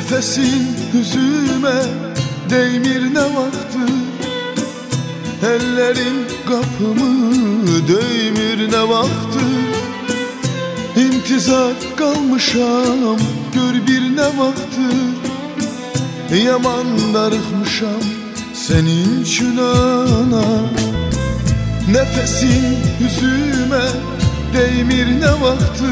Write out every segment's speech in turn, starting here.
Nefesin yüzüme değmir ne vaxtı, ellerin kapımı döymür ne vaxtı. İntizar kalmışam gör bir ne vaxtı, yaman darıxmışam senin üçün ana. Nefesin yüzüme değmir ne vaxtı,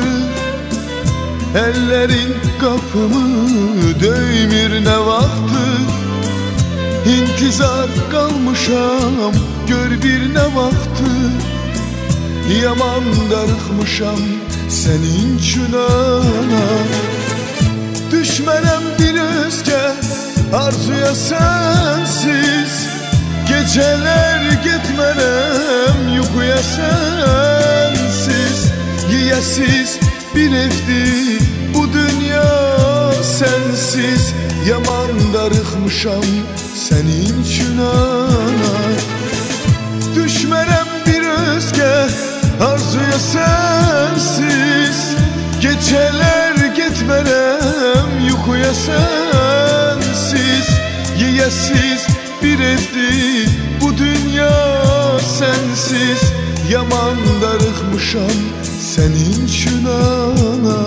ellerin kapımı döymür ne vaxtı. İntizar kalmışam gör bir ne vaxtı, yaman darıxmışam senin üçün ana. Düşmənəm bir özgə arzuya sensiz, geceler gitmərəm yuxuya sensiz. Yiyəsiz bir evdi bu dünya sensiz, yaman darıxmışam senin üçün ana. Düşmərəm bir özgə arzuya sensiz, geceler gitmərəm yuxuya sensiz. Yiyəsiz bir evdi bu dünya sensiz, yaman darıxmışam senin üçün ana.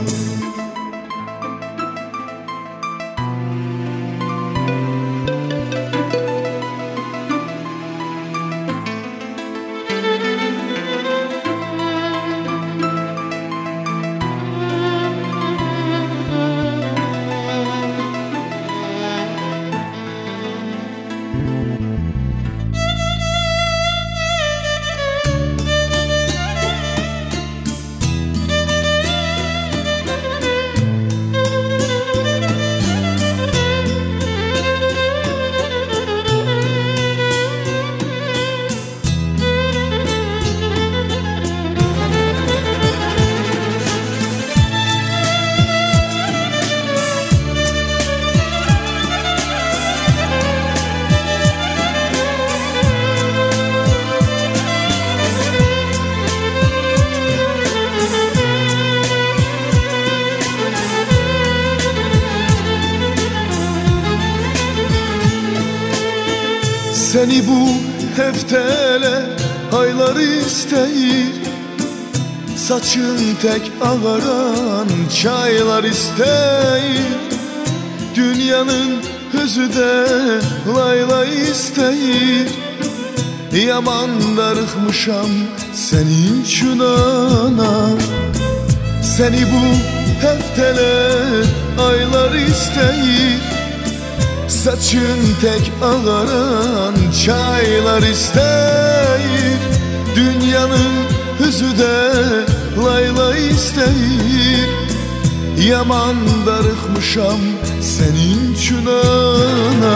Seni bu hefteler aylar isteyir, saçın tek ağaran çaylar isteyir. Dünyanın özü de layla isteyir, yaman darıxmışam senin üçün ana. Seni bu hefteler aylar isteyir, saçın tek ağaran çaylar isteyir. Dünyanın özü de layla isteyir, yaman darıxmışam senin üçün ana.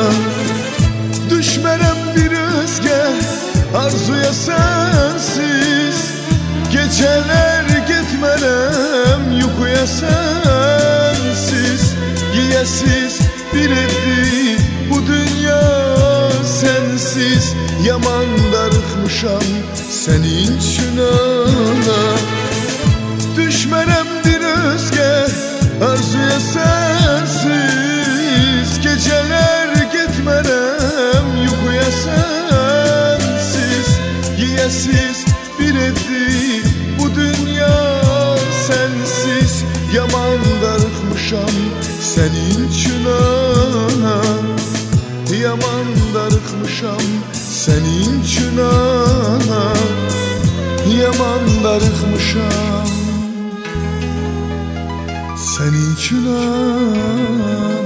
Düşmərəm bir özgə arzuya sensiz, geceler gitmərəm yuxuya sensiz. Yiyəsiz bir evdi bu dünya sensiz, yaman darıxmışam senin üçün ana. Düşmərəm bir özgə arzuya sensiz, geceler gitmərəm yuxuya sensiz. Yiyəsiz bir evdi bu dünya sensiz, yaman darıxmışam senin üçün ana. Yaman darıxmışam senin üçün ana. Yaman darıxmışam senin üçün ana.